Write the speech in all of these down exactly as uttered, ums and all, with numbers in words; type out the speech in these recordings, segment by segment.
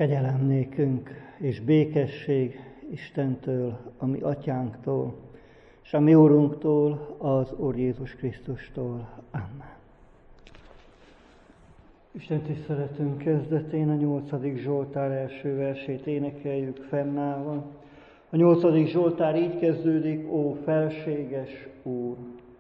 Kegyelem nékünk és békesség Istentől, a mi atyánktól, és a mi Úrunktól, az Úr Jézus Krisztustól. Amen. Isten tiszteletünk kezdetén a nyolcadik Zsoltár első versét énekeljük fennállva. A nyolcadik Zsoltár így kezdődik: Ó felséges Úr!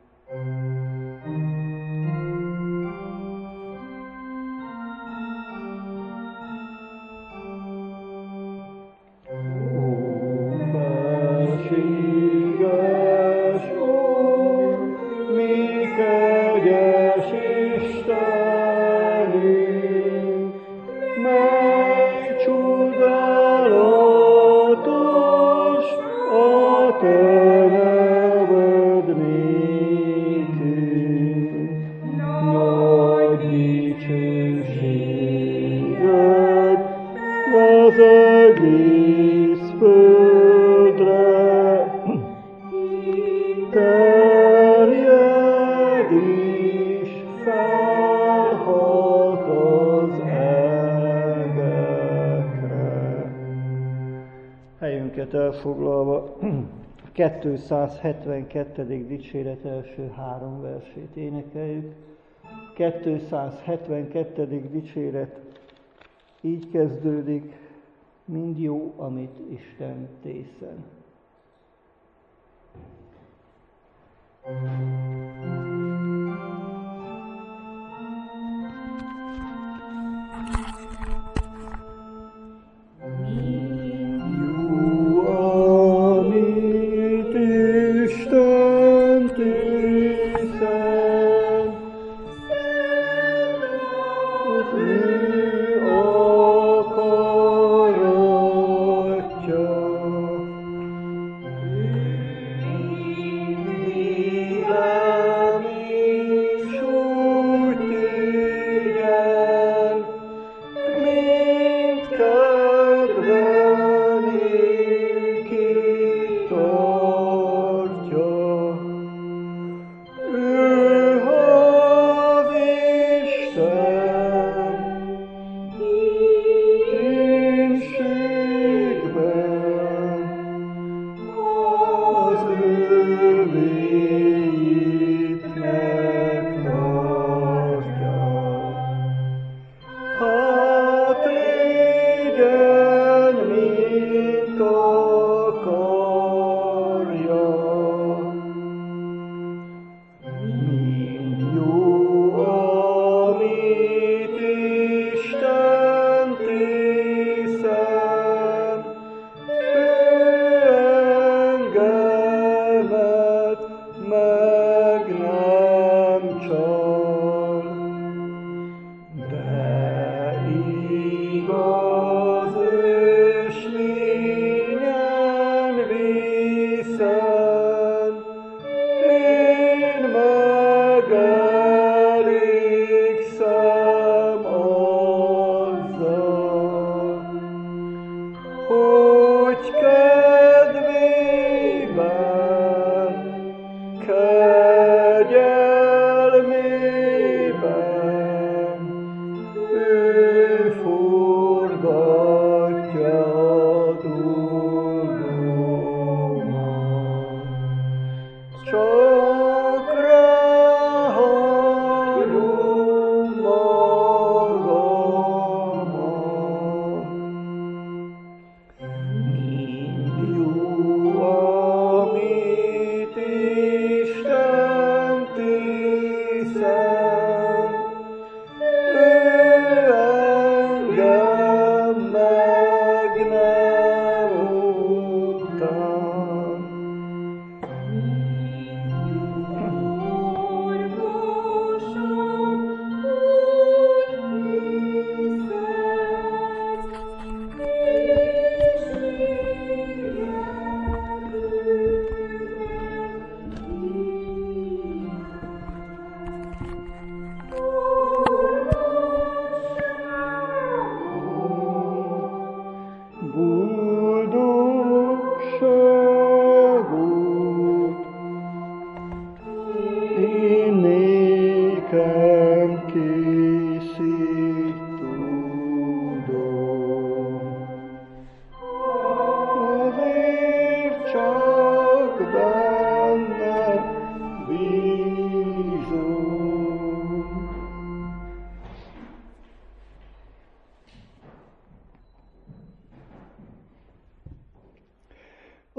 Elfoglalva a kétszázhetvenkettedik dicséret első három versét énekeljük. kétszázhetvenkettedik dicséret így kezdődik: mind jó, amit Isten tészen.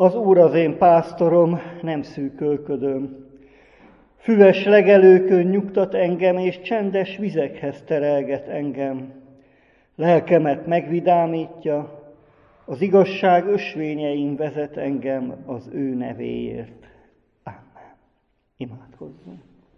Az Úr az én pásztorom, nem szűkölködöm. Füves legelőkön nyugtat engem, és csendes vizekhez terelget engem. Lelkemet megvidámítja, az igazság ösvényein vezet engem az ő nevéért. Amen. Imádkozzunk.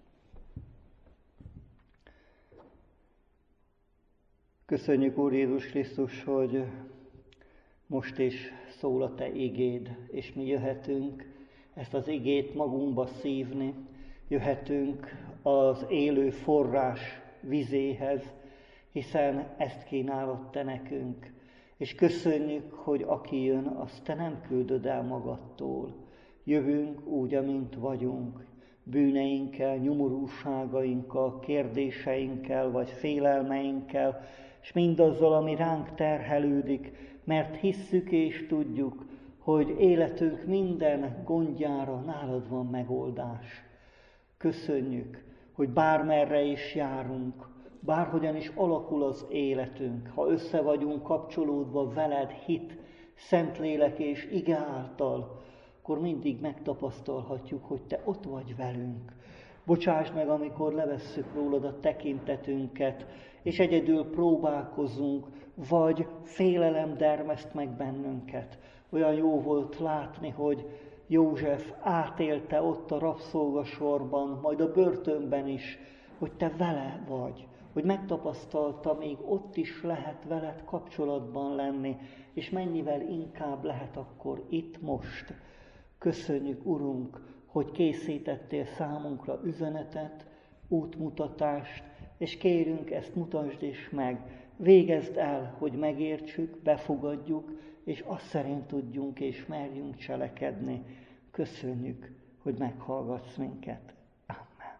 Köszönjük, Úr Jézus Krisztus, hogy most is szól a Te igéd, és mi jöhetünk ezt az igét magunkba szívni, jöhetünk az élő forrás vizéhez, hiszen ezt kínálod Te nekünk. És köszönjük, hogy aki jön, azt Te nem küldöd el magadtól. Jövünk úgy, amint vagyunk, bűneinkkel, nyomorúságainkkal, kérdéseinkkel, vagy félelmeinkkel, és mindazzal, ami ránk terhelődik, mert hisszük és tudjuk, hogy életünk minden gondjára nálad van megoldás. Köszönjük, hogy bármerre is járunk, bárhogyan is alakul az életünk, ha össze vagyunk kapcsolódva veled hit, Szentlélek és ige által, akkor mindig megtapasztalhatjuk, hogy Te ott vagy velünk. Bocsásd meg, amikor levesszük rólad a tekintetünket, és egyedül próbálkozunk, vagy félelem dermeszt meg bennünket. Olyan jó volt látni, hogy József átélte ott a rabszolgasorban, majd a börtönben is, hogy Te vele vagy, hogy megtapasztalta, még ott is lehet veled kapcsolatban lenni, és mennyivel inkább lehet akkor itt most. Köszönjük, Urunk, hogy készítettél számunkra üzenetet, útmutatást, és kérünk, ezt mutasd is meg. Végezd el, hogy megértsük, befogadjuk, és azt szerint tudjunk és merjünk cselekedni. Köszönjük, hogy meghallgatsz minket. Amen.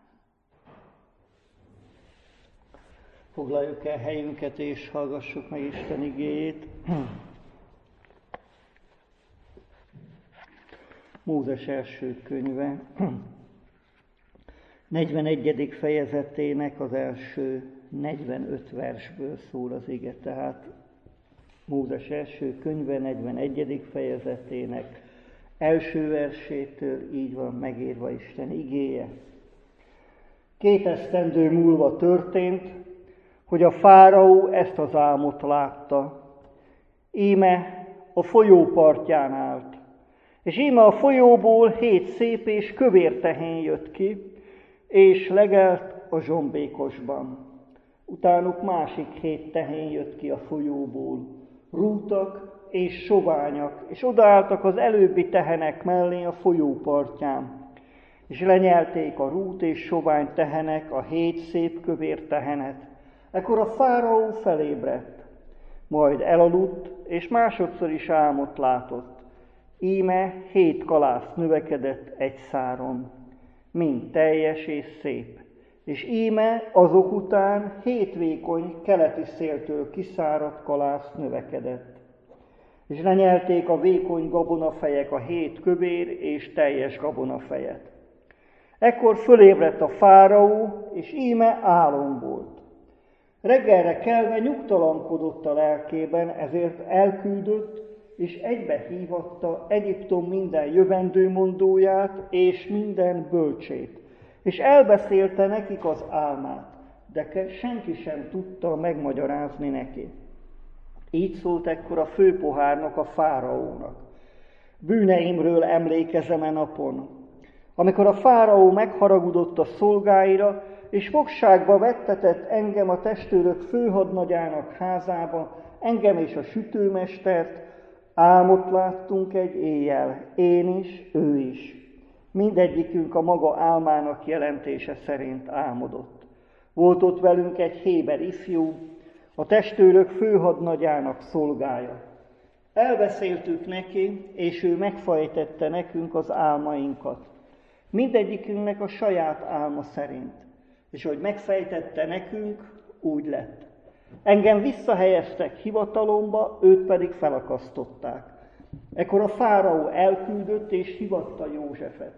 Foglaljuk el helyünket, és hallgassuk meg Isten igéjét. Mózes első könyve, negyvenegyedik fejezetének az első negyvenöt versből szól az ige, tehát Mózes első könyve, negyvenegyedik fejezetének első versétől így van megírva Isten igéje. Két esztendő múlva történt, hogy a fáraó ezt az álmot látta. Íme a folyó partján állt, és íme a folyóból hét szép és kövér tehén jött ki, és legelt a zsombékosban. Utánuk másik hét tehén jött ki a folyóból, rútak és soványak, és odaálltak az előbbi tehenek mellé a folyó partján, és lenyelték a rút és sovány tehenek a hét szép kövér tehenet. Ekkor a fáraó felébredt, majd elaludt, és másodszor is álmot látott. Íme hét kalász növekedett egy száron, mind teljes és szép. És íme azok után hét vékony keleti széltől kiszáradt kalász növekedett. És lenyelték a vékony gabonafejek a hét kövér és teljes gabonafejet. Ekkor fölébredt a fáraó, és íme álom volt. Reggelre kelve nyugtalankodott a lelkében, ezért elküldött, és egybe hívatta Egyiptom minden jövendőmondóját és minden bölcsét. És elbeszélte nekik az álmát, de senki sem tudta megmagyarázni neki. Így szólt ekkor a főpohárnak a fáraónak. Bűneimről emlékezem e napon, amikor a fáraó megharagudott a szolgáira, és fogságba vettetett engem a testőrök főhadnagyának házába, engem és a sütőmestert. Álmot láttunk egy éjjel, én is, ő is. Mindegyikünk a maga álmának jelentése szerint álmodott. Volt ott velünk egy héber ifjú, a testőrök főhadnagyának szolgája. Elbeszéltük neki, és ő megfejtette nekünk az álmainkat. Mindegyikünknek a saját álma szerint. És hogy megfejtette nekünk, úgy lett. Engem visszahelyeztek hivatalomba, őt pedig felakasztották. Ekkor a fáraó elküldött és hívatta Józsefet.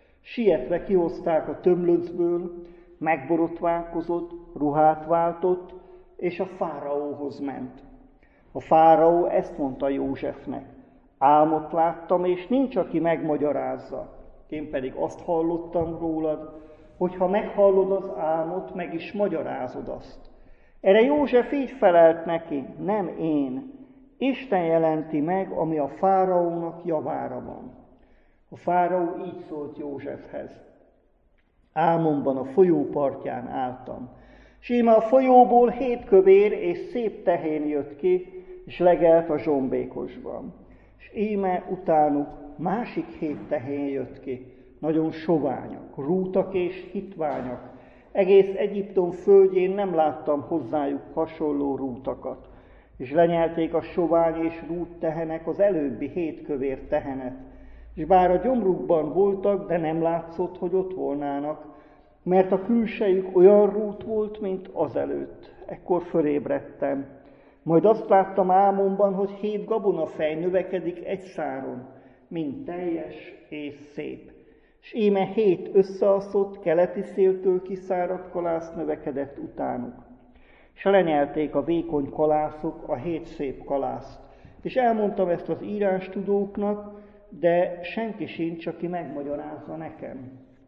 Sietve kihozták a tömlöcből, megborotválkozott, ruhát váltott, és a fáraóhoz ment. A fáraó ezt mondta Józsefnek: Álmot láttam, és nincs, aki megmagyarázza. Én pedig azt hallottam rólad, hogy ha meghallod az álmot, meg is magyarázod azt. Erre József így felelt neki, nem én. Isten jelenti meg, ami a fáraónak javára van. A fáraó így szólt Józsefhez. Álmomban a folyó partján álltam, s íme a folyóból hét kövér és szép tehén jött ki, és legelt a zsombékosban. És íme utánuk másik hét tehén jött ki, nagyon soványak, rútak és hitványak. Egész Egyiptom földjén nem láttam hozzájuk hasonló rútakat. És lenyelték a sovány és rút tehenek az előbbi hét kövér tehenet. És bár a gyomrukban voltak, de nem látszott, hogy ott volnának, mert a külsejük olyan rút volt, mint azelőtt. Ekkor fölébredtem. Majd azt láttam álmomban, hogy hét gabonafej növekedik egy száron, mint teljes és szép. És íme hét összeaszott, keleti széltől kiszáradt kalász növekedett utánuk. És lenyelték a vékony kalászok a hét szép kalászt. És elmondtam ezt az írástudóknak, de senki sincs, aki megmagyarázza nekem.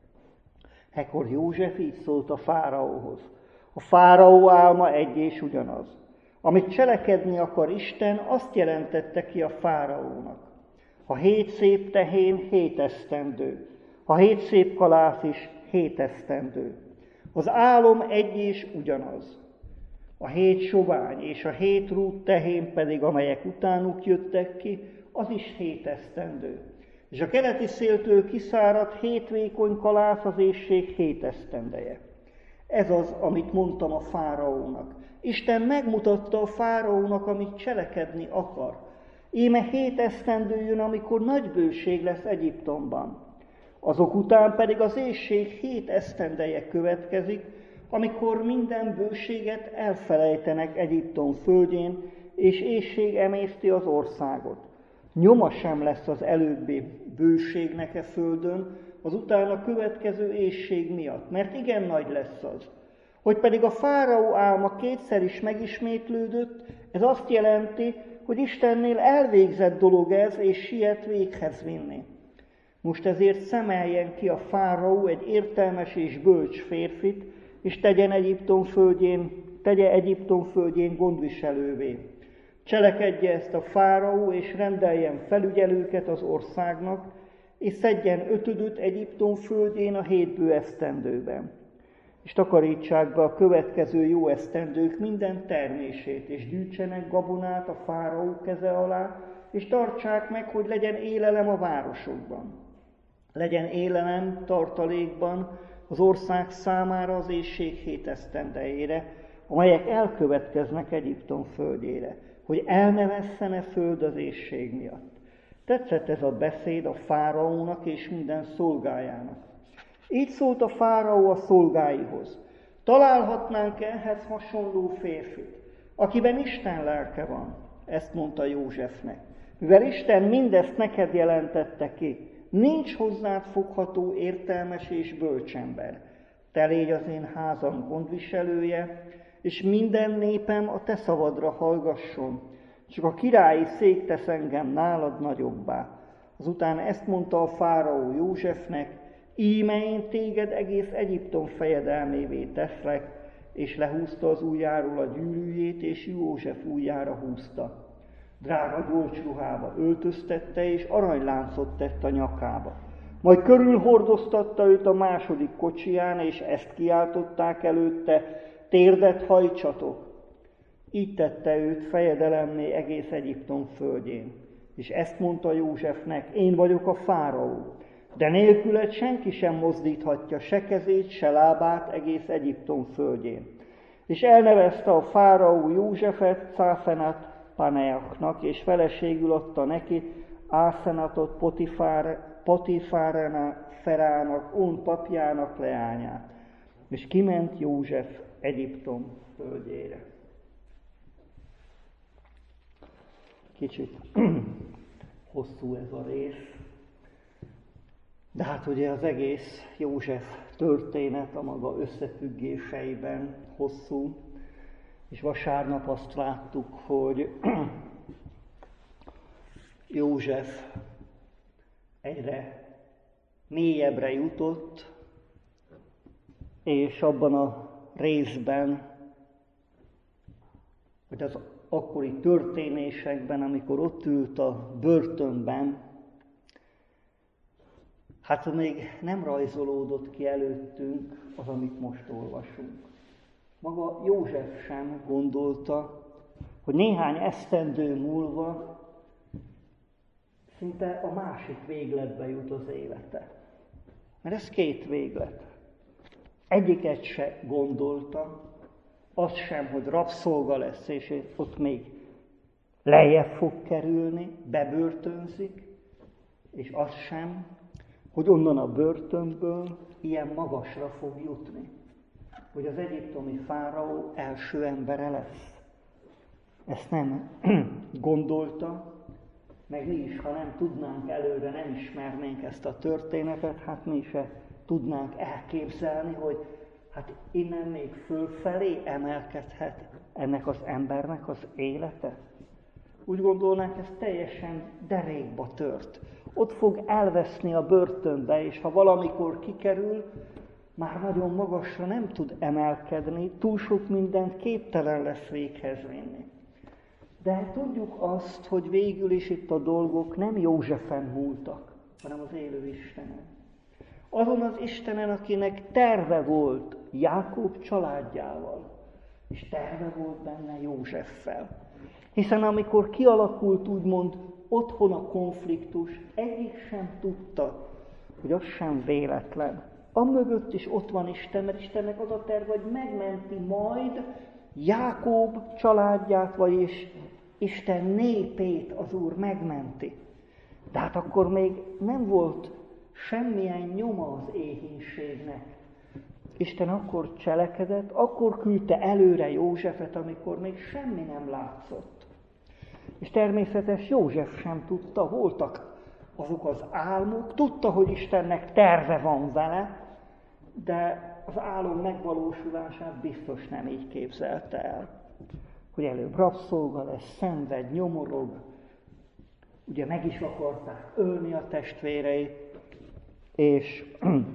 Ekkor József így szólt a fáraóhoz. A fáraó álma egy és ugyanaz. Amit cselekedni akar Isten, azt jelentette ki a fáraónak. A hét szép tehén hét esztendő, a hét szép kalász is hét esztendő. Az álom egy és ugyanaz. A hét sovány és a hét rút tehén pedig, amelyek utánuk jöttek ki, az is hét esztendő. És a keleti széltől kiszáradt hét vékony kalász az éhség hét esztendeje. Ez az, amit mondtam a fáraónak. Isten megmutatta a fáraónak, amit cselekedni akar. Íme hét esztendő jön, amikor nagy bőség lesz Egyiptomban. Azok után pedig az éhség hét esztendeje következik, amikor minden bőséget elfelejtenek Egyiptom földjén, és éhség emészti az országot. Nyoma sem lesz az előbbi bőségnek e földön, az utána következő éhség miatt, mert igen nagy lesz az. Hogy pedig a fáraó álma kétszer is megismétlődött, ez azt jelenti, hogy Istennél elvégzett dolog ez, és siet véghez vinni. Most ezért szemeljen ki a fáraó egy értelmes és bölcs férfit, és tegyen Egyiptom földjén, tegye Egyiptom földjén gondviselővé. Cselekedje ezt a fáraó, és rendeljen felügyelőket az országnak, és szedjen ötödöt Egyiptom földjén a hét bő esztendőben. És takarítsák be a következő jó esztendők minden termését, és gyűjtsenek gabonát a fáraó keze alá, és tartsák meg, hogy legyen élelem a városokban. Legyen élelem tartalékban az ország számára az éhség hét esztendejére, amelyek elkövetkeznek Egyiptom földjére, hogy el ne vesszen-e föld az éhség miatt. Tetszett ez a beszéd a fáraónak és minden szolgájának. Így szólt a fáraó a szolgáihoz. Találhatnánk ehhez hasonló férfit, akiben Isten lelke van, ezt mondta Józsefnek. Mivel Isten mindezt neked jelentette ki, nincs hozzád fogható értelmes és bölcsember. Te légy az én házam gondviselője, és minden népem a te szavadra hallgasson, csak a királyi szék tesz engem nálad nagyobbá. Azután ezt mondta a fáraó Józsefnek, íme én téged egész Egyiptom fejedelmévé teszlek, és lehúzta az ujjáról a gyűrűjét, és József ujjára húzta. Drága gyolcsruhába öltöztette, és aranyláncot tett a nyakába. Majd körülhordoztatta őt a második kocsiján, és ezt kiáltották előtte, térdet hajtsatok. Így tette őt fejedelemmé egész Egyiptom földjén. És ezt mondta Józsefnek, én vagyok a fáraó, de nélküled senki sem mozdíthatja se kezét, se lábát egész Egyiptom földjén. És elnevezte a fáraó Józsefet Cáfenat Paneaknak, és feleségül adta neki Ászenatot Potifárának, On papjának leányát. És kiment József Egyiptom földjére. Kicsit hosszú ez a rész, de hát ugye az egész József történet a maga összefüggéseiben hosszú, és vasárnap azt láttuk, hogy József egyre mélyebbre jutott, és abban a részben, hogy az akkori történésekben, amikor ott ült a börtönben, hát még nem rajzolódott ki előttünk az, amit most olvasunk. Maga József sem gondolta, hogy néhány esztendő múlva szinte a másik végletbe jut az élete. Mert ez két véglet. Egyiket se gondolta, az sem, hogy rabszolga lesz, és ott még lejjebb fog kerülni, bebörtönzik, és az sem, hogy onnan a börtönből ilyen magasra fog jutni, hogy az egyiptomi fáraó első embere lesz. Ezt nem gondolta, meg mi is, ha nem tudnánk előre, nem ismernénk ezt a történetet, hát mi se tudnánk elképzelni, hogy hát innen még fölfelé emelkedhet ennek az embernek az élete. Úgy gondolnánk, ez teljesen derékba tört. Ott fog elveszni a börtönbe, és ha valamikor kikerül, már nagyon magasra nem tud emelkedni, túl sok mindent képtelen lesz véghez vinni. De tudjuk azt, hogy végül is itt a dolgok nem Józsefen múltak, hanem az élő Istenen. Azon az Istenen, akinek terve volt Jákob családjával, és terve volt benne Józseffel. Hiszen amikor kialakult úgymond otthon a konfliktus, egyik sem tudta, hogy az sem véletlen. Amögött is ott van Isten, mert Istennek az a terve, hogy megmenti majd Jákob családját, vagyis Isten népét az Úr megmenti. De hát akkor még nem volt semmilyen nyoma az éhínségnek. Isten akkor cselekedett, akkor küldte előre Józsefet, amikor még semmi nem látszott. És természetes József sem tudta, voltak azok az álmok, tudta, hogy Istennek terve van vele, de az álom megvalósulását biztos nem így képzelte el. Hogy előbb rabszolga lesz, szenved, nyomorog, ugye meg is akarták ölni a testvérei, és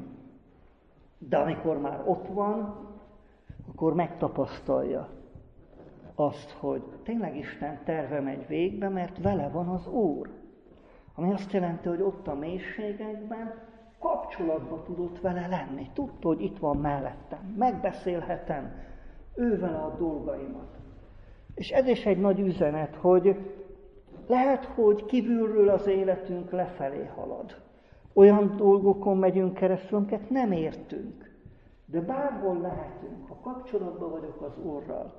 de amikor már ott van, akkor megtapasztalja azt, hogy tényleg Isten terve megy végbe, mert vele van az Úr. Ami azt jelenti, hogy ott a mélységekben kapcsolatba tudott vele lenni. Tudta, hogy itt van mellettem, megbeszélhetem ővele a dolgaimat. És ez is egy nagy üzenet, hogy lehet, hogy kívülről az életünk lefelé halad. Olyan dolgokon megyünk keresztül, amiket nem értünk. De bárhol lehetünk, ha kapcsolatban vagyok az Úrral,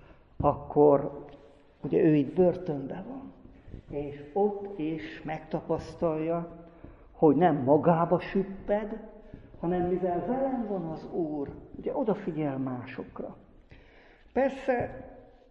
akkor ugye ő itt börtönben van. És ott is megtapasztalja, hogy nem magába süpped, hanem mivel velem van az Úr, ugye odafigyel másokra. Persze,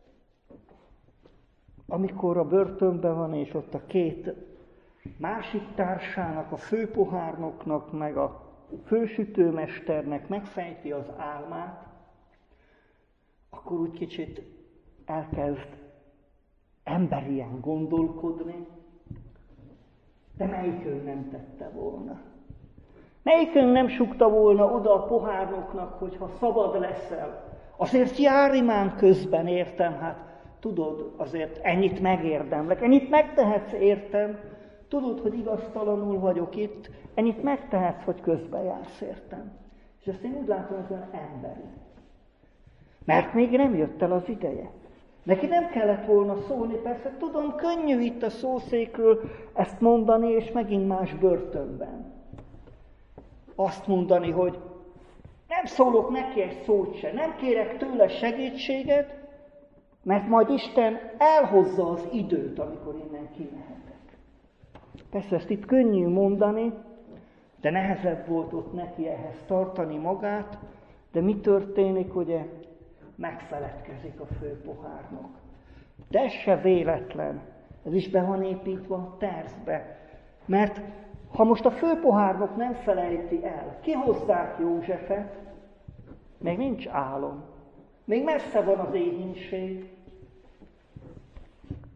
amikor a börtönben van, és ott a két másik társának, a főpohárnoknak, meg a fősütőmesternek megfejti az álmát, akkor úgy kicsit elkezd emberien gondolkodni, de melyikünk nem tette volna? Melyikünk nem sukta volna oda a pohárnoknak, hogy ha szabad leszel, azért járj már közben, értem, hát tudod, azért ennyit megérdemlek, ennyit megtehetsz, értem, tudod, hogy igaztalanul vagyok itt, ennyit megtehetsz, hogy közben jársz, értem. És ezt én úgy látom, hogy olyan emberi. Mert még nem jött el az ideje. Neki nem kellett volna szólni, persze tudom, könnyű itt a szószékről ezt mondani, és megint más börtönben. Azt mondani, hogy nem szólok neki egy szót se, nem kérek tőle segítséget, mert majd Isten elhozza az időt, amikor innen kimehetek. Persze ezt itt könnyű mondani, de nehezebb volt ott neki ehhez tartani magát, de mi történik, ugye? Megfeledkezik a főpohárnok. De ez se véletlen, ez is be van építve a tervbe. Mert ha most a főpohárnok nem felejti el, kihozzák Józsefet, még nincs álom, még messze van az éhínség,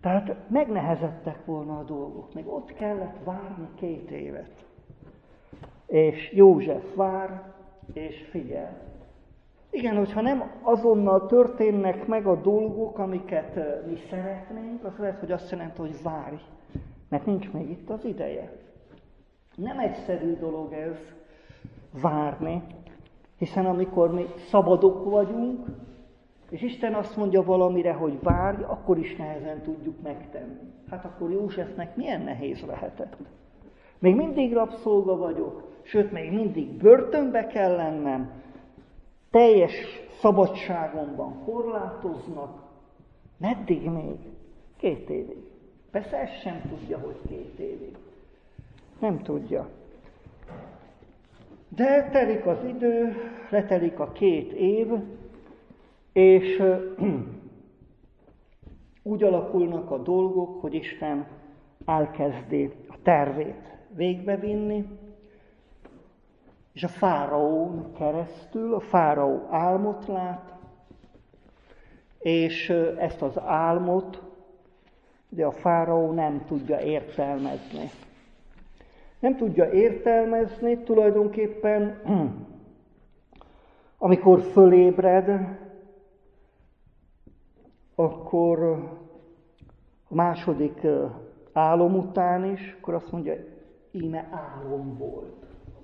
Tehát megnehezettek volna a dolgok, meg ott kellett várni két évet. És József vár, és figyel. Igen, hogyha nem azonnal történnek meg a dolgok, amiket mi szeretnénk, az lehet, hogy azt jelenti, hogy várj, mert nincs még itt az ideje. Nem egyszerű dolog ez várni, hiszen amikor mi szabadok vagyunk, és Isten azt mondja valamire, hogy várj, akkor is nehezen tudjuk megtenni. Hát akkor Józsefnek milyen nehéz lehetett. Még mindig rabszolga vagyok, sőt, még mindig börtönbe kell lennem, teljes szabadságomban korlátoznak. Meddig még? Két évig. Persze ezt sem tudja, hogy két évig. Nem tudja. De telik az idő, letelik a két év, és úgy alakulnak a dolgok, hogy Isten elkezdi a tervét végbevinni, és a fáraón keresztül, a fáraó álmot lát, és ezt az álmot ugye a fáraó nem tudja értelmezni. Nem tudja értelmezni tulajdonképpen, amikor fölébred, akkor a második álom után is, akkor azt mondja, íme álom volt.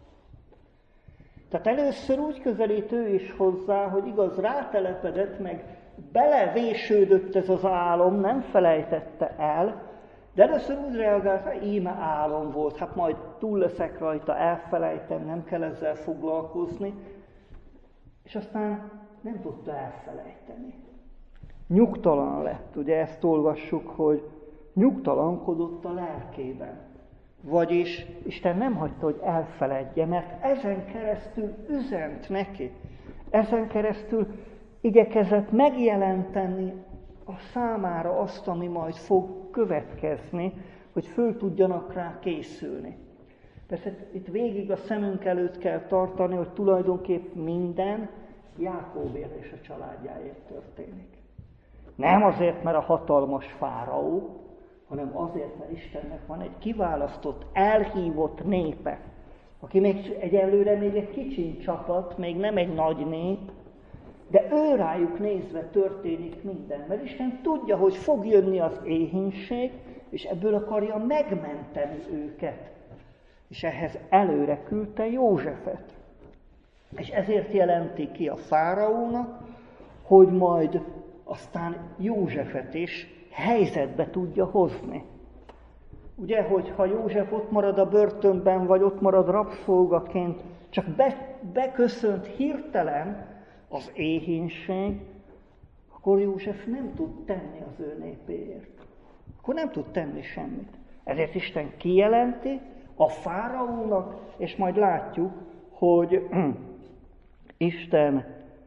Tehát először úgy közelít ő is hozzá, hogy igaz, rátelepedett, meg belevésődött ez az álom, nem felejtette el, de először úgy reagált, hogy íme álom volt, hát majd túl leszek rajta, elfelejtem, nem kell ezzel foglalkozni, és aztán nem tudta elfelejteni. Nyugtalan lett, ugye ezt olvassuk, hogy nyugtalankodott a lelkében. Vagyis Isten nem hagyta, hogy elfeledje, mert ezen keresztül üzent neki. Ezen keresztül igyekezett megjelenteni a számára azt, ami majd fog következni, hogy föl tudjanak rá készülni. Persze itt végig a szemünk előtt kell tartani, hogy tulajdonképp minden Jákóbért és a családjáért történik. Nem azért, mert a hatalmas fáraó, hanem azért, mert Istennek van egy kiválasztott, elhívott népe, aki még egyelőre még egy kicsi csapat, még nem egy nagy nép, de ő rájuk nézve történik minden, mert Isten tudja, hogy fog jönni az éhínség, és ebből akarja megmenteni őket. És ehhez előre küldte Józsefet. És ezért jelenti ki a fáraónak, hogy majd aztán Józsefet is helyzetbe tudja hozni. Ugye, hogyha József ott marad a börtönben, vagy ott marad rabszolgaként, csak be, beköszönt hirtelen az éhínség, akkor József nem tud tenni az ő népéért. Akkor nem tud tenni semmit. Ezért Isten kijelenti a fáraónak, és majd látjuk, hogy Isten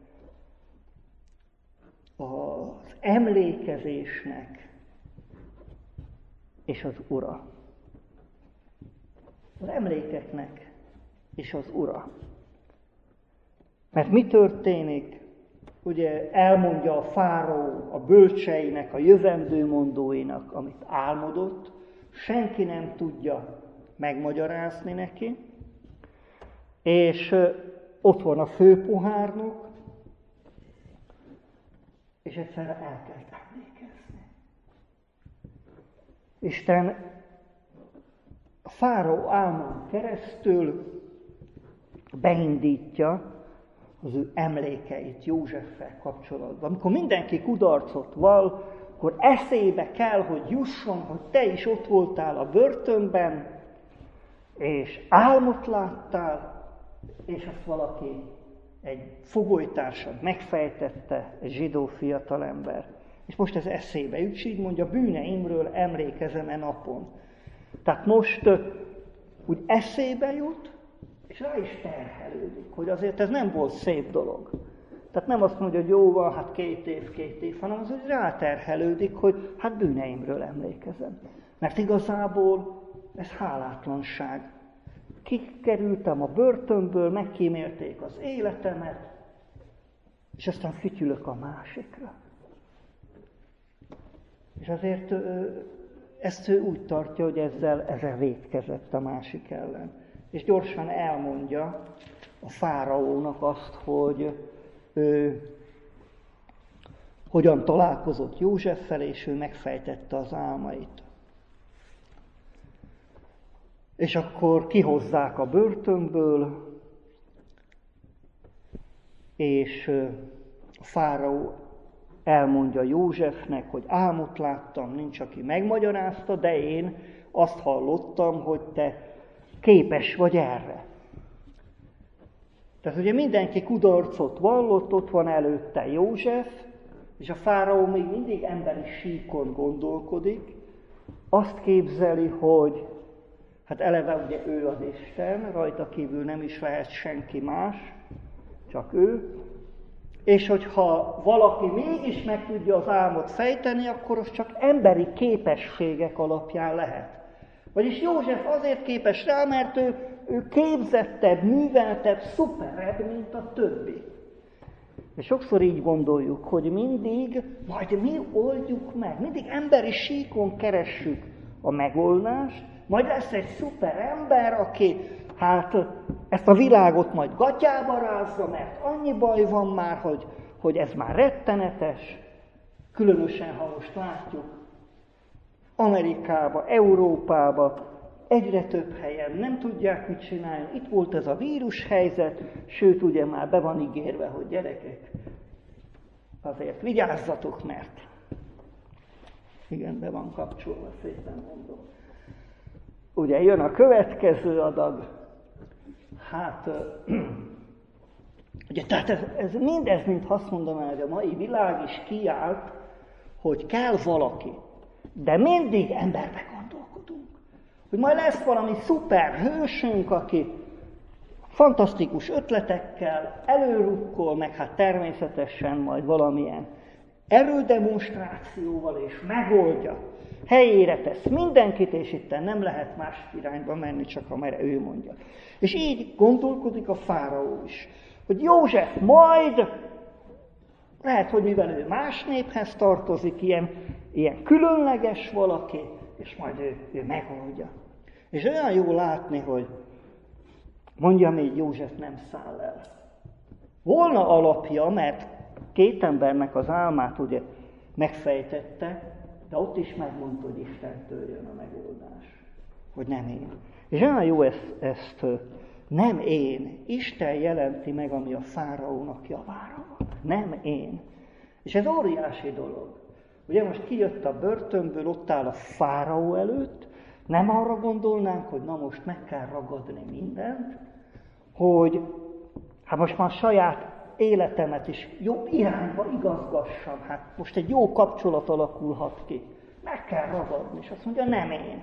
az emlékezésnek és az ura. Az emlékeknek és az ura. Mert mi történik? Ugye elmondja a fáraó a bölcseinek, a jövendőmondóinak, amit álmodott, senki nem tudja megmagyarázni neki, és ott van a főpohárnok, és egyszerre elkezd emlékezni. Isten a fáraó álmon keresztül beindítja az ő emlékeit Józseffel kapcsolatban. Amikor mindenki kudarcot vall, akkor eszébe kell, hogy jusson, hogy te is ott voltál a börtönben, és álmot láttál, és azt valaki, egy fogolytársad megfejtette, egy zsidó fiatalember. És most ez eszébe jut, és így mondja, bűneimről emlékezem e napon. Tehát most úgy eszébe jut, és rá is terhelődik, hogy azért ez nem volt szép dolog. Tehát nem azt mondja, hogy jó van, hát két év, két év, hanem az, hogy ráterhelődik, hogy hát bűneimről emlékezem. Mert igazából ez hálátlanság. Kikerültem a börtönből, megkímélték az életemet, és aztán fütyülök a másikra. És azért ezt ő úgy tartja, hogy ezzel, ezzel vétkezett a másik ellen. És gyorsan elmondja a fáraónak azt, hogy ő hogyan találkozott Józseffel, és ő megfejtette az álmait. És akkor kihozzák a börtönből, és a fáraó elmondja Józsefnek, hogy álmot láttam, nincs, aki megmagyarázta, de én azt hallottam, hogy te képes vagy erre. Tehát ugye mindenki kudarcot vallott, ott van előtte József, és a fáraó még mindig emberi síkon gondolkodik, azt képzeli, hogy hát eleve ugye ő az Isten, rajta kívül nem is lehet senki más, csak ő, és hogyha valaki mégis meg tudja az álmot fejteni, akkor az csak emberi képességek alapján lehet. Vagyis József azért képes rá, mert ő, ő képzettebb, műveltebb, szuperebb, mint a többi. És sokszor így gondoljuk, hogy mindig, majd mi oldjuk meg, mindig emberi síkon keressük a megoldást, majd lesz egy szuper ember, aki hát ezt a világot majd gatyába rázza, mert annyi baj van már, hogy, hogy ez már rettenetes, különösen, ha most látjuk Amerikába, Európába, egyre több helyen nem tudják mit csinálni. Itt volt ez a vírushelyzet, sőt ugye már be van ígérve, hogy gyerekek, azért vigyázzatok, mert igen, be van kapcsolva, szépen mondom. Ugye jön a következő adag, hát, ugye, tehát ez, ez mindez, mint azt mondaná, hogy a mai világ is kiállt, hogy kell valaki, de mindig emberbe gondolkodunk. Hogy majd lesz valami szuper hősünk, aki fantasztikus ötletekkel előrukkol, meg hát természetesen majd valamilyen erődemonstrációval, és megoldja. Helyére tesz mindenkit, és itt nem lehet más irányba menni, csak amerre ő mondja. És így gondolkodik a fáraó is, hogy József majd, lehet, hogy mivel ő más néphez tartozik, ilyen, ilyen különleges valaki, és majd ő, ő megoldja. És olyan jó látni, hogy mondja még József nem száll el. Volna alapja, mert két embernek az álmát ugye megfejtette, de ott is megmondta, hogy Istentől jön a megoldás, hogy nem én. És olyan jó ezt, ezt nem én, Isten jelenti meg, ami a fáraónak javára van. Nem én. És ez óriási dolog. Ugye most kijött a börtönből, ott áll a fáraó előtt, nem arra gondolnánk, hogy na most meg kell ragadni mindent, hogy hát most már saját életemet is jó irányba igazgassam, hát most egy jó kapcsolat alakulhat ki. Meg kell ragadni, és azt mondja, nem én.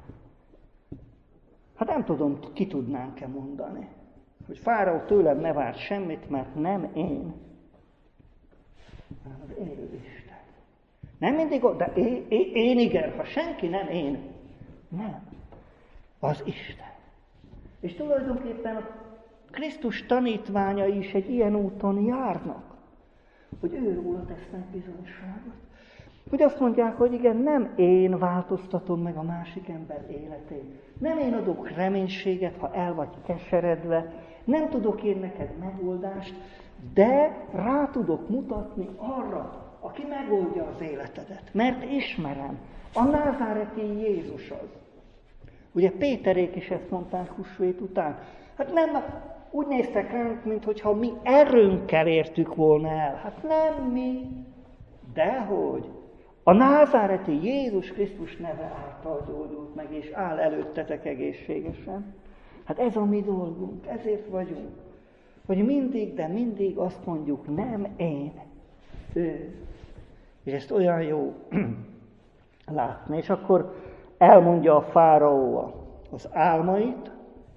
Hát nem tudom, ki tudnánk-e mondani, hogy fáraó tőlem ne várt semmit, mert nem én, hanem az élő Isten. Nem mindig, de én, én, én igen, ha senki nem én, nem, az Isten. És tulajdonképpen a Krisztus tanítványai is egy ilyen úton járnak, hogy őróla tesznek bizonyságot. Hogy azt mondják, hogy igen, nem én változtatom meg a másik ember életét. Nem én adok reménységet, ha el vagy keseredve. Nem tudok én neked megoldást, de rá tudok mutatni arra, aki megoldja az életedet. Mert ismerem, a názáreti Jézus az. Ugye Péterék is ezt mondták húsvét után. Hát nem, úgy néztek ránk, mintha mi erőnkkel értük volna el. Hát nem mi, dehogy. A názáreti Jézus Krisztus neve által gyógyult meg, és áll előttetek egészségesen. Hát ez a mi dolgunk, ezért vagyunk. Hogy mindig, de mindig azt mondjuk, nem én, ő. És ezt olyan jó látni. És akkor elmondja a fáraó az álmait,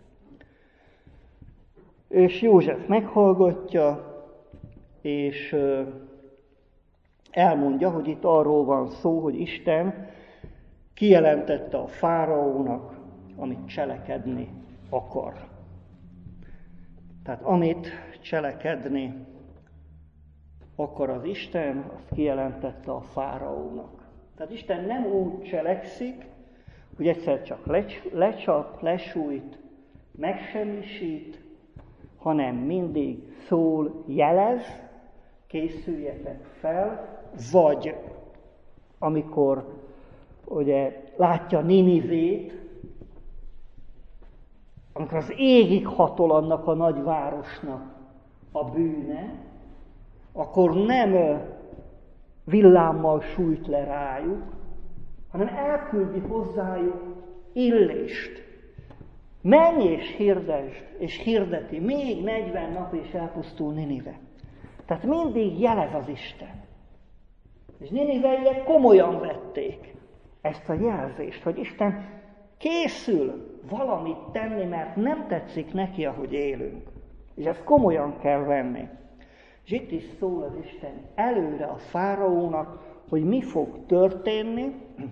és József meghallgatja, és elmondja, hogy itt arról van szó, hogy Isten kijelentette a fáraónak, amit cselekedni akar. Tehát amit cselekedni akar az Isten, azt kijelentette a fáraónak. Tehát Isten nem úgy cselekszik, hogy egyszer csak lecsap, lesújt, megsemmisít, hanem mindig szól, jelez, készüljetek fel, vagy amikor ugye látja Ninivét, amikor az égig hatol annak a nagy városnak a bűne, akkor nem villámmal sújt le rájuk, hanem elküldi hozzájuk Illést. Menj és hirdesd, és hirdeti, még negyven nap és elpusztul Ninive. Tehát mindig jelez az Isten. És niniveiek komolyan vették ezt a jelzést, hogy Isten készül valamit tenni, mert nem tetszik neki, ahogy élünk. És ezt komolyan kell venni. És itt is szól az Isten előre a fáraónak, hogy mi fog történni,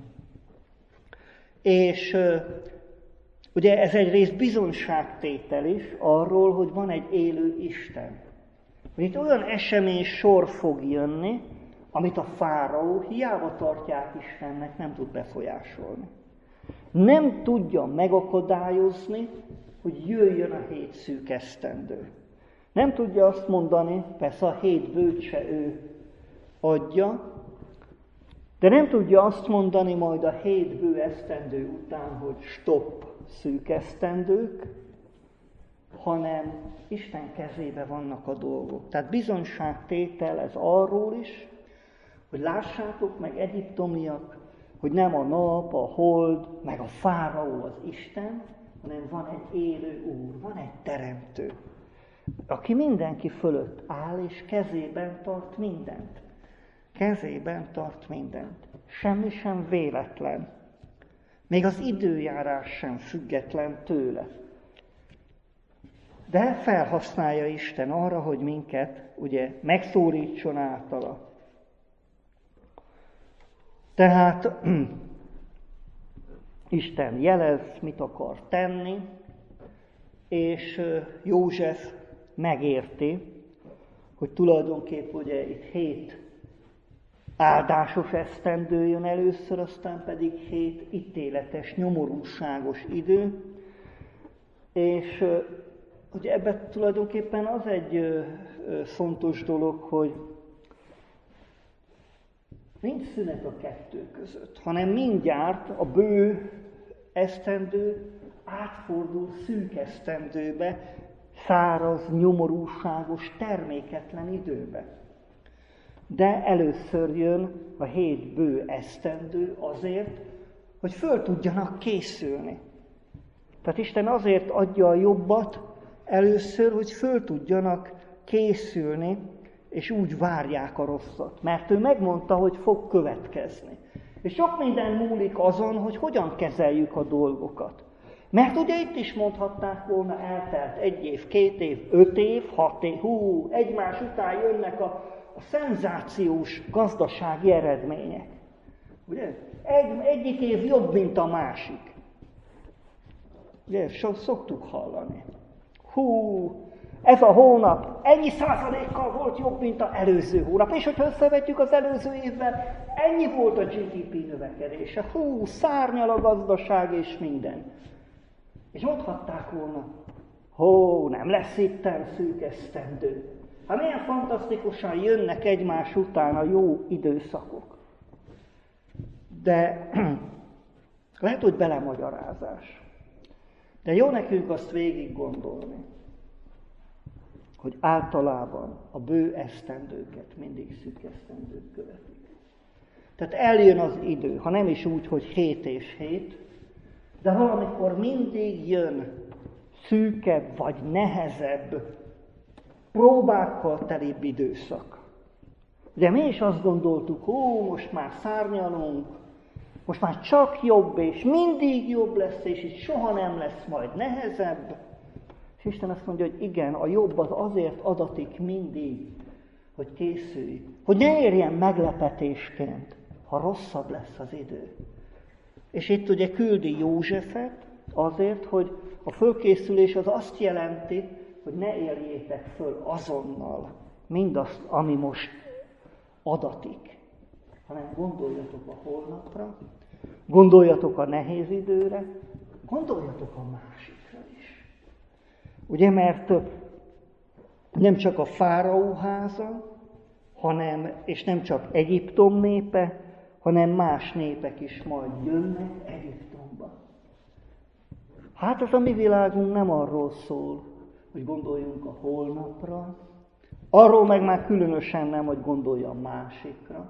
és ugye ez egyrészt bizonyságtétel is arról, hogy van egy élő Isten. Itt olyan esemény sor fog jönni, amit a fáraó hiába tartják Istennek, nem tud befolyásolni. Nem tudja megakadályozni, hogy jöjjön a hét szűk esztendő. Nem tudja azt mondani, persze a hét bőt se ő adja, de nem tudja azt mondani majd a hét bő esztendő után, hogy stopp szűk esztendők, hanem Isten kezébe vannak a dolgok. Tehát bizonyságtétel ez arról is, hogy lássátok meg, egyiptomiak, hogy nem a nap, a hold, meg a fáraó az Isten, hanem van egy élő Úr, van egy teremtő, aki mindenki fölött áll, és kezében tart mindent. Kezében tart mindent. Semmi sem véletlen. Még az időjárás sem független tőle. De felhasználja Isten arra, hogy minket ugye megszólítson általa. Tehát Isten jelez, mit akar tenni, és József megérti, hogy tulajdonképp ugye itt hét áldásos esztendő jön először, aztán pedig hét ítéletes, nyomorúságos idő, és ugye ebben tulajdonképpen az egy fontos dolog, hogy nincs szünet a kettő között, hanem mindjárt a bő esztendő átfordul szűk esztendőbe, száraz, nyomorúságos, terméketlen időbe. De először jön a hét bő esztendő azért, hogy föl tudjanak készülni. Tehát Isten azért adja a jobbat először, hogy föl tudjanak készülni, és úgy várják a rosszat. Mert ő megmondta, hogy fog következni. És sok minden múlik azon, hogy hogyan kezeljük a dolgokat. Mert ugye itt is mondhatták volna, eltelt egy év, két év, öt év, hat év, hú, egymás után jönnek a, a szenzációs gazdasági eredmények. Ugye? Egy, egyik év jobb, mint a másik. Ugye, szoktuk hallani. Hú, ez a hónap ennyi százalékkal volt jobb, mint az előző hónap. És hogyha összevetjük az előző évvel, ennyi volt a gé dé pé növekedése. Hú, szárnyal a gazdaság és minden. És mondhatták volna, hó, nem lesz itten szűk esztendő. Hát milyen fantasztikusan jönnek egymás után a jó időszakok. De lehet, hogy belemagyarázás. De jó nekünk azt végig gondolni, hogy általában a bő esztendőket mindig szűk esztendők követik. Tehát eljön az idő, ha nem is úgy, hogy hét és hét, de valamikor mindig jön szűkebb vagy nehezebb, próbákkal telibb időszak. Ugye mi is azt gondoltuk, hú, most már szárnyalunk, most már csak jobb, és mindig jobb lesz, és itt soha nem lesz majd nehezebb. És Isten azt mondja, hogy igen, a jobb az azért adatik mindig, hogy készülj, hogy ne érjen meglepetésként, ha rosszabb lesz az idő. És itt ugye küldi Józsefet azért, hogy a fölkészülés az azt jelenti, hogy ne érjétek föl azonnal mindazt, ami most adatik. hanem gondoljatok a holnapra, gondoljatok a nehéz időre, gondoljatok a másikra is. Ugye, mert nem csak a fáraó háza, hanem, és nem csak Egyiptom népe, hanem más népek is majd jönnek Egyiptomba. Hát az a mi világunk nem arról szól, hogy gondoljunk a holnapra, arról meg már különösen nem, hogy gondolj a másikra.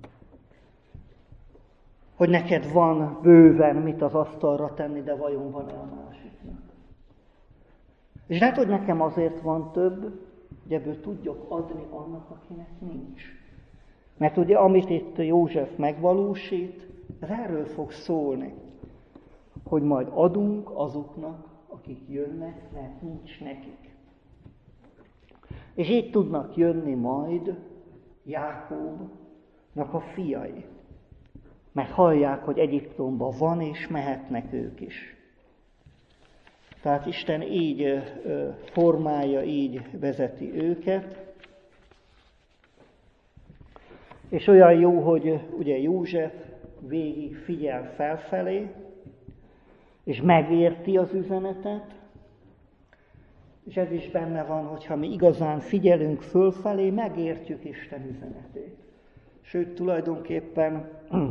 Hogy neked van bőven mit az asztalra tenni, de vajon van-e a másiknak? És lehet, hogy nekem azért van több, hogy ebből tudjak adni annak, akinek nincs. Mert ugye, amit itt József megvalósít, ez erről fog szólni, hogy majd adunk azoknak, akik jönnek, mert nincs nekik. És így tudnak jönni majd Jákóbnak a fiai. Mert hallják, hogy Egyiptomban van, és mehetnek ők is. Tehát Isten így formálja, így vezeti őket. És olyan jó, hogy ugye József végig figyel felfelé, és megérti az üzenetet, és ez is benne van, hogyha mi igazán figyelünk fölfelé, megértjük Isten üzenetét. Sőt, tulajdonképpen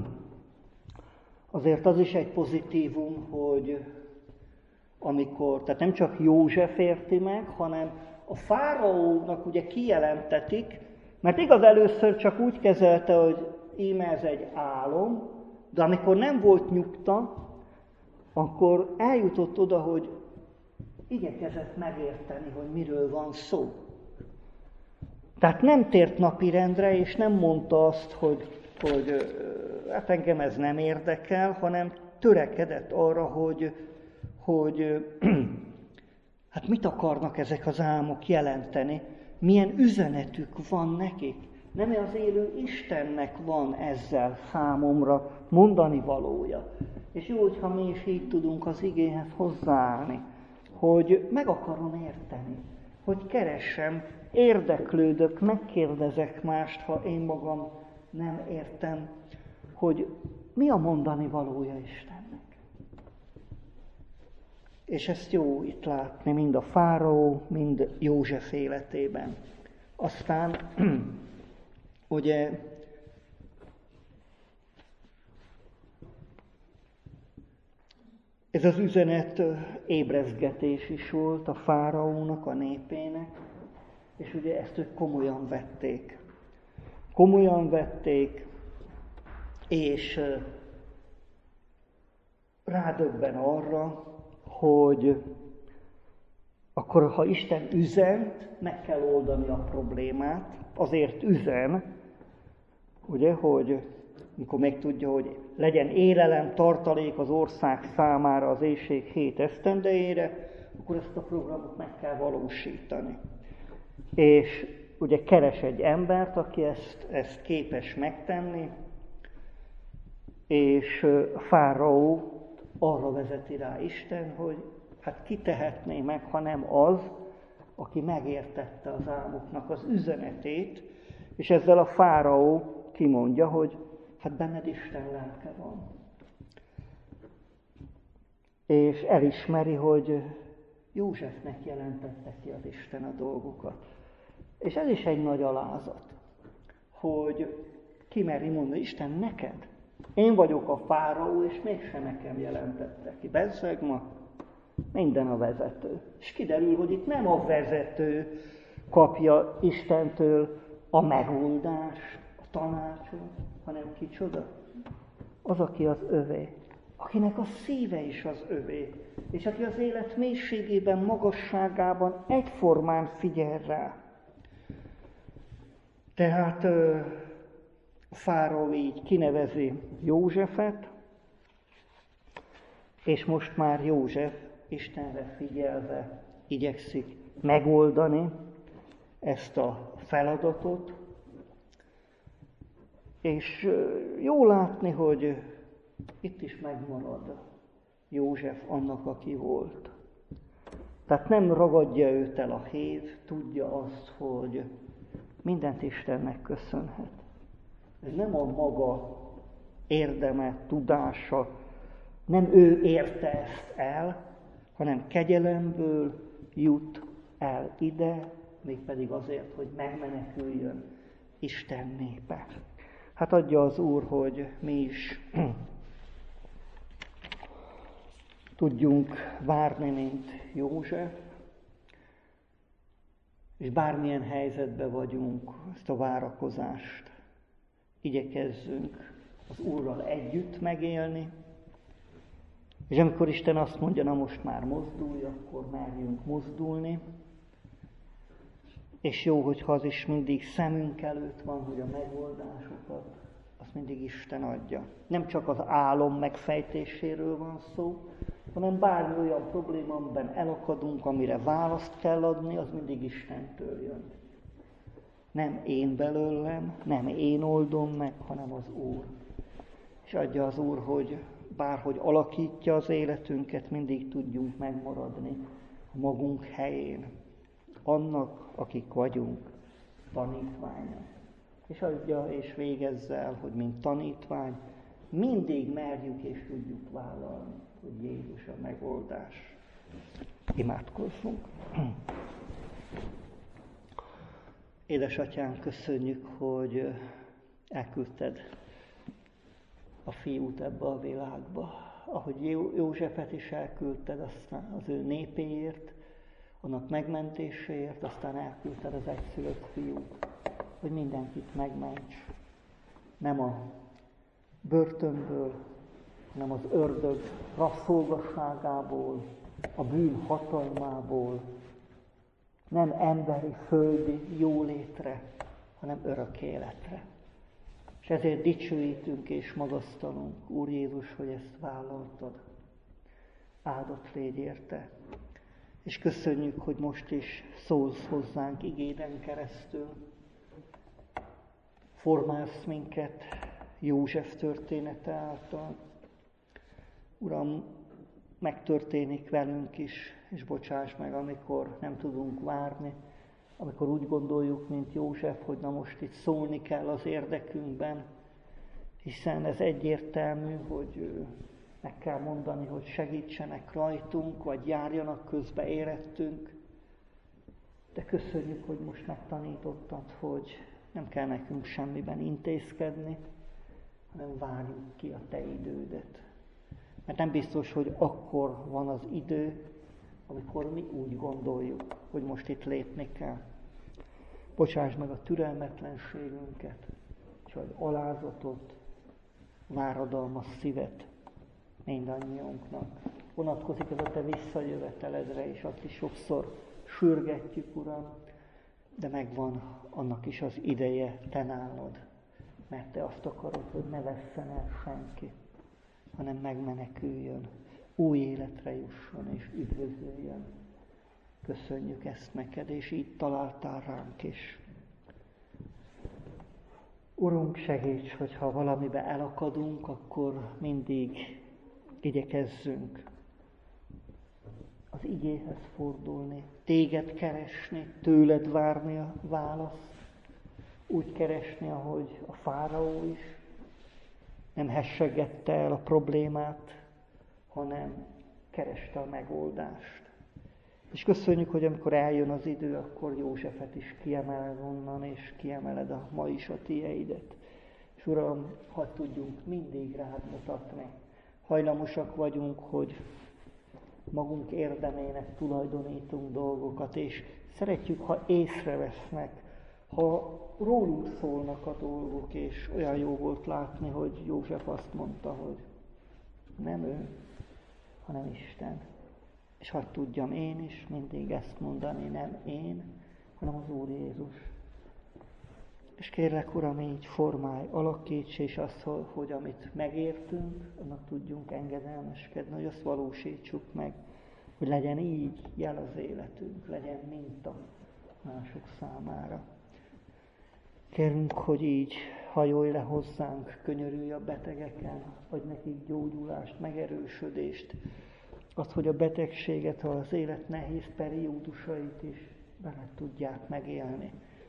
azért az is egy pozitívum, hogy amikor, tehát nem csak József érti meg, hanem a fáraónak ugye kijelentetik, mert igaz, először csak úgy kezelte, hogy íme ez egy álom, de amikor nem volt nyugta, akkor eljutott oda, hogy igyekezett megérteni, hogy miről van szó. Tehát nem tért napirendre, és nem mondta azt, hogy, hogy hát engem ez nem érdekel, hanem törekedett arra, hogy, hogy hát mit akarnak ezek az álmok jelenteni, milyen üzenetük van nekik. Nem az élő Istennek van ezzel számomra mondani valója. És jó, hogyha mi is így tudunk az igéhez hozzáállni, hogy meg akarom érteni, hogy keressem, érdeklődök, megkérdezek mást, ha én magam nem értem, hogy mi a mondani valója Istennek. És ezt jó itt látni, mind a fáraó, mind József életében. Aztán, ugye, ez az üzenet ébrezgetés is volt a fáraónak, a népének, és ugye ezt ők komolyan vették. Komolyan vették, és rádöbben arra, hogy akkor, ha Isten üzent, meg kell oldani a problémát, azért üzen, ugye, hogy amikor megtudja, hogy legyen élelem, tartalék az ország számára az éhség hét esztendejére, akkor ezt a programot meg kell valósítani. És ugye keres egy embert, aki ezt, ezt képes megtenni, és fáraó arra vezeti rá Isten, hogy hát ki tehetné meg, ha nem az, aki megértette az álmoknak az üzenetét, és ezzel a fáraó kimondja, hogy hát benned Isten lelke van. És elismeri, hogy Józsefnek jelentette ki az Isten a dolgokat. És ez is egy nagy alázat, hogy kimeri mondani, Isten neked. Én vagyok a fáraó, és mégsem nekem jelentette ki. Bezzeg ma minden a vezető. És kiderül, hogy itt nem a vezető kapja Istentől a megoldást, a tanácsot, hanem kicsoda? Az, aki az övé. Akinek a szíve is az övé. És aki az élet mélységében, magasságában egyformán figyel rá. Tehát a fáraó így kinevezi Józsefet, és most már József Istenre figyelve igyekszik megoldani ezt a feladatot. És jó látni, hogy itt is megmarad József annak, aki volt. Tehát nem ragadja őt el a hév, tudja azt, hogy mindent Istennek köszönhet. Ez nem a maga érdeme, tudása, nem ő érte ezt el, hanem kegyelemből jut el ide, mégpedig azért, hogy megmeneküljön Isten népe. Hát adja az Úr, hogy mi is tudjunk várni, mint József, és bármilyen helyzetben vagyunk, ezt a várakozást igyekezzünk az Úrral együtt megélni, és amikor Isten azt mondja, na most már mozdulj, akkor merjünk mozdulni, és jó, hogyha az is mindig szemünk előtt van, hogy a megoldásokat azt mindig Isten adja. Nem csak az álom megfejtéséről van szó, hanem bármi olyan probléma, amiben elakadunk, amire választ kell adni, az mindig Istentől jön. Nem én belőlem, nem én oldom meg, hanem az Úr. És adja az Úr, hogy bárhogy alakítja az életünket, mindig tudjunk megmaradni a magunk helyén. Annak, akik vagyunk, tanítványa. És adja és végezze el, hogy mint tanítvány mindig merjük és tudjuk vállalni, hogy Jézus a megoldás. Imádkozzunk. Édesatyánk, köszönjük, hogy elküldted a fiút ebbe a világba. Ahogy Józsefet is elküldted aztán az ő népéért, annak megmentéséért, aztán elküldted az egyszülött fiút, hogy mindenkit megments. Nem a börtönből, hanem az ördög rasszolgasságából, a bűn hatalmából, nem emberi, földi jólétre, hanem örök életre. És ezért dicsőítünk és magasztalunk, Úr Jézus, hogy ezt vállaltad. Áldott légy érte. És köszönjük, hogy most is szólsz hozzánk igéden keresztül. Formálsz minket József története által. Uram, megtörténik velünk is, és bocsáss meg, amikor nem tudunk várni, amikor úgy gondoljuk, mint József, hogy na most itt szólni kell az érdekünkben, hiszen ez egyértelmű, hogy meg kell mondani, hogy segítsenek rajtunk, vagy járjanak közbe érettünk. De köszönjük, hogy most megtanítottad, hogy nem kell nekünk semmiben intézkedni, hanem várjuk ki a te idődet. Mert nem biztos, hogy akkor van az idő, amikor mi úgy gondoljuk, hogy most itt lépni kell. Bocsáss meg a türelmetlenségünket, és az alázatot, váradalmas szívet mindannyiunknak. Vonatkozik ez a te visszajöveteledre, és azt is sokszor sürgetjük, Uram, de megvan annak is az ideje te nálad, mert te azt akarod, hogy ne vesszen el senki, hanem megmeneküljön, új életre jusson és üdvözüljön. Köszönjük ezt neked, és így találtál ránk is. Urunk, segíts, hogyha valamibe elakadunk, akkor mindig igyekezzünk az igéhez fordulni, téged keresni, tőled várni a választ, úgy keresni, ahogy a fáraó is nem hessegette el a problémát, hanem kereste a megoldást. És köszönjük, hogy amikor eljön az idő, akkor Józsefet is kiemeled onnan, és kiemeled a ma is a tieidet. És Uram, hadd tudjunk mindig rád mutatni. Hajlamosak vagyunk, hogy magunk érdemének tulajdonítunk dolgokat, és szeretjük, ha észrevesznek, ha rólunk szólnak a dolgok, és olyan jó volt látni, hogy József azt mondta, hogy nem ő, hanem Isten. És hadd tudjam én is mindig ezt mondani, nem én, hanem az Úr Jézus. És kérlek, Uram, így formálj, alakíts, és azt, hogy amit megértünk, annak tudjunk engedelmeskedni, hogy azt valósítsuk meg, hogy legyen így jel az életünk, legyen minta mások számára. Kérünk, hogy így hajolj le hozzánk, könyörülj a betegeken, adj nekik gyógyulást, megerősödést, azt, hogy a betegséget, az élet nehéz periódusait is bele tudják megélni.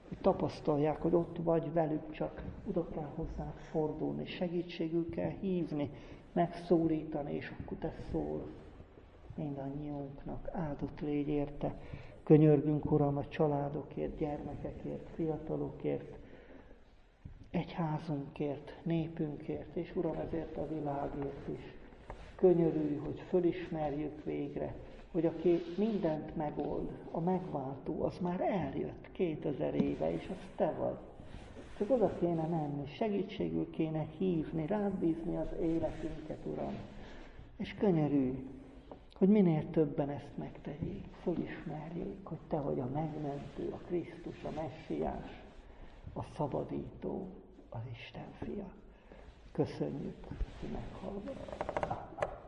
hogy tapasztalják, hogy ott vagy velük, csak oda kell hozzád fordulni, segítségül kell hívni, megszólítani, és akkor te szól mindannyiunknak. Áldott légy érte. Könyörgünk, Uram, a családokért, gyermekekért, fiatalokért, egyházunkért, népünkért, és Uram, ezért a világért is. Könyörülj, hogy fölismerjük végre, hogy aki mindent megold, a megváltó, az már eljött kétezer éve, és az te vagy. Csak oda kéne menni, segítségül kéne hívni, rád bízni az életünket, Uram. És könyörülj, hogy minél többen ezt megtegyék, fölismerjék, hogy te vagy a megmentő, a Krisztus, a Messiás, a szabadító, az Isten fia. Köszönjük, hogy meghallgatsz.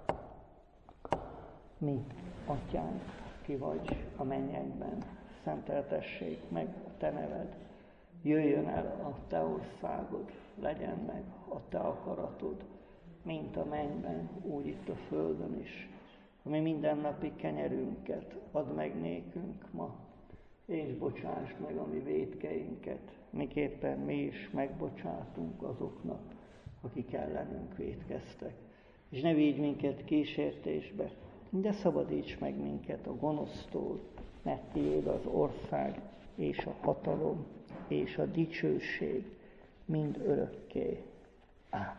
Mi, Atyánk, ki vagy a mennyekben, szenteltessék meg a te neved. Jöjjön el a te országod, legyen meg a te akaratod, mint a mennyben, úgy itt a földön is. A mi mindennapi kenyerünket add meg nékünk ma, és bocsásd meg a mi vétkeinket, miképpen mi is megbocsátunk azoknak, akik ellenünk vétkeztek. És ne vigy minket kísértésbe, de szabadíts meg minket a gonosztól, mert tiéd az ország, és a hatalom, és a dicsőség mind örökké. Ámen.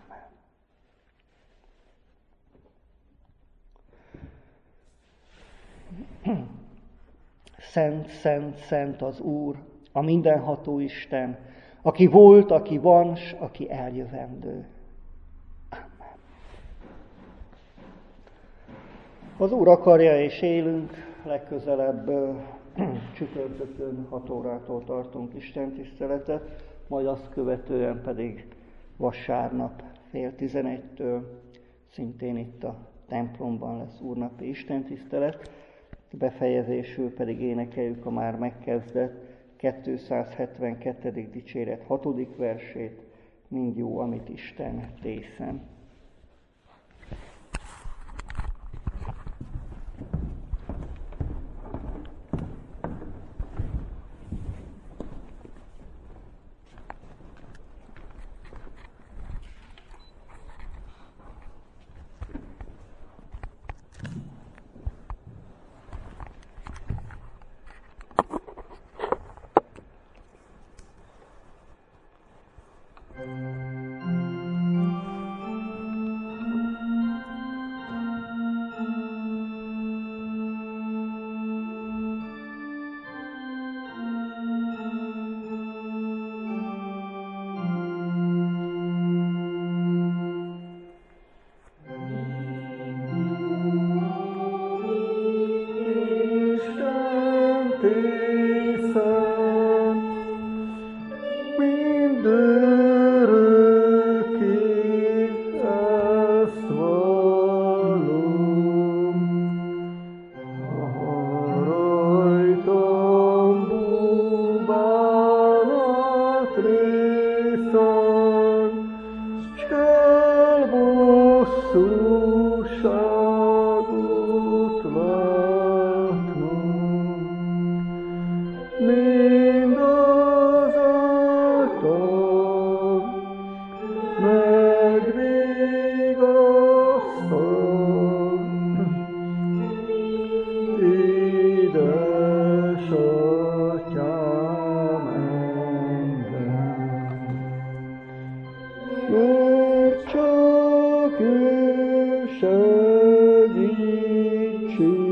Szent, szent, szent az Úr, a mindenható Isten, aki volt, aki van, s aki eljövendő. Amen. Az Úr akarja, és élünk, legközelebb csütörtökön hat órától tartunk istentiszteletet, majd azt követően pedig vasárnap fél tizenegytől szintén itt a templomban lesz úrnapi istentisztelet, befejezésül pedig énekeljük a már megkezdett kétszázhetvenkettedik dicséret hatodik versét, mind jó, amit Isten tészen. Segítség.